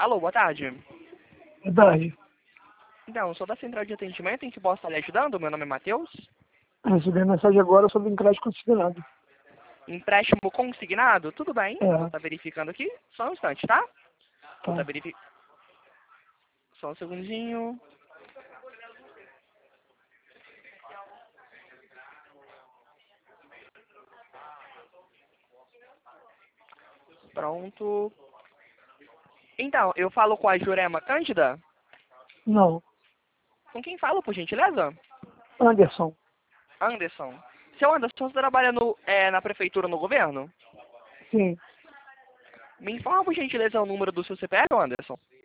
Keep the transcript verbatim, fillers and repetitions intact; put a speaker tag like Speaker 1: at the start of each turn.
Speaker 1: Alô, boa tarde.
Speaker 2: Verdade.
Speaker 1: Então, sou da central de atendimento em que posso estar lhe ajudando. Meu nome é Matheus.
Speaker 2: Recebi a mensagem agora sobre um crédito considerado.
Speaker 1: Empréstimo consignado? Tudo bem.
Speaker 2: É.
Speaker 1: Vou estar verificando aqui. Só um instante, tá? Vou estar
Speaker 2: Tá.
Speaker 1: verificando. Só um segundinho. Pronto. Então, eu falo com a Jurema Cândida?
Speaker 2: Não.
Speaker 1: Com quem falo, por gentileza?
Speaker 2: Anderson.
Speaker 1: Anderson. Seu Anderson, você trabalha no, é, na prefeitura, no governo?
Speaker 2: Sim.
Speaker 1: Me informa, por gentileza, o número do seu C P F, Anderson.